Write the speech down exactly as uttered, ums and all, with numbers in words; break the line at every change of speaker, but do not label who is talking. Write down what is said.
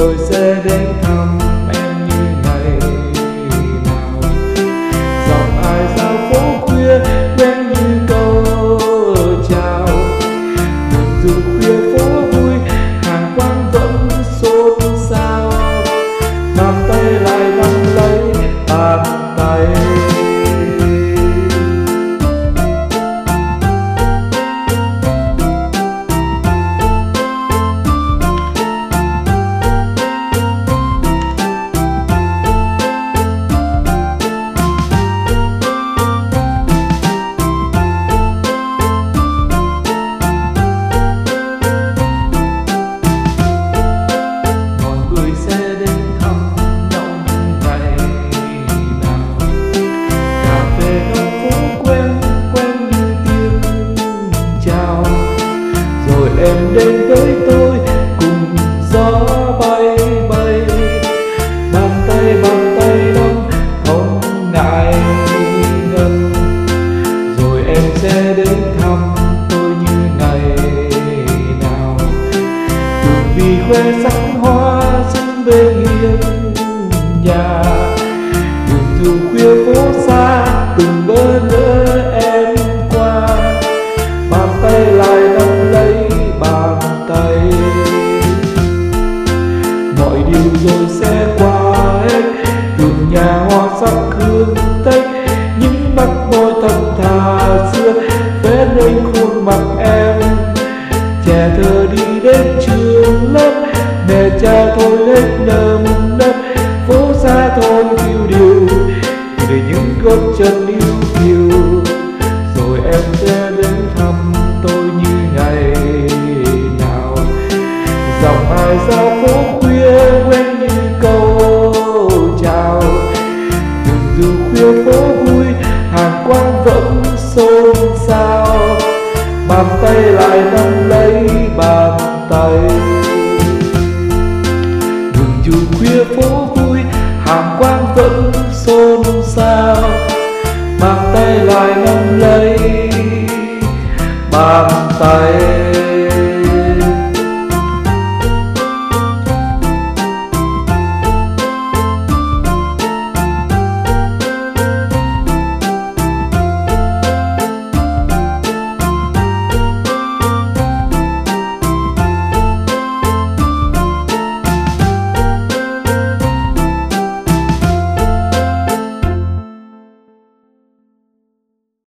tôi sẽ đến thăm em như ngày nào. Dòng ai ra phố khuya quen như câu chào. Đường dù khuya phố vui, hàng quán vẫn xôn xao. Bàn tay lại nắm lấy bàn tay. Em đến với tôi cùng gió bay bay, bàn tay bàn tay nắm không ngại ngần. Rồi em sẽ đến thăm tôi như ngày nào. Đường vì khoe sắc hoa xinh bên hiên nhà. Đường dù khuya phố xa từng bỡ ngỡ em qua. Bàn tay lại nắm lấy bàn tay. Mọi điều rồi sẽ qua hết. Từng nhà hoa sắc hương tách. Những mắt môi thật thà xưa vẽ lên khuôn mặt em. Trẻ thơ đi đến trường lớp, mẹ cha thôi hết nơm nớp. Phố xa thôn phiêu điều để những gót chân yêu kiều. Rồi em sẽ đến thăm tôi như ngày nào. Dòng ai ra phố khuya quen như câu chào. Đường dù khuya phố vui, hàng quán vẫn xôn xao. Bàn tay lại nắm lấy bàn tay. Đường dù khuya phố vui, hàng quán vẫn xôn xao. Bàn tay lại nắm lấy bàn tay.